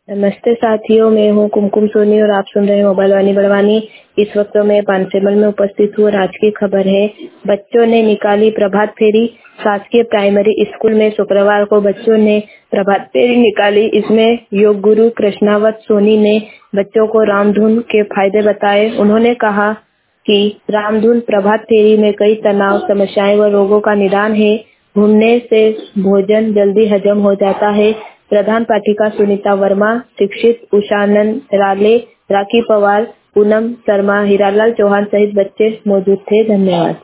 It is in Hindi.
नमस्ते साथियों, मैं हूँ कुमकुम सोनी और आप सुन रहे हैं मोबाइल वाणी बड़वानी। इस वक्त मैं पानसेमल में उपस्थित हूँ और आज की खबर है, बच्चों ने निकाली प्रभात फेरी। शासकीय प्राइमरी स्कूल में शुक्रवार को बच्चों ने प्रभात फेरी निकाली। इसमें योग गुरु कृष्णावत सोनी ने बच्चों को रामधुन के फायदे बताए। उन्होंने कहा कि रामधुन प्रभात फेरी में कई तनाव, समस्याएं व रोगों का निदान है। घूमने से भोजन जल्दी हजम हो जाता है। प्रधान पाठिका सुनीता वर्मा, शिक्षित उषानंद राले, राखी पवार, पूनम शर्मा, हीरालाल चौहान सहित बच्चे मौजूद थे। धन्यवाद।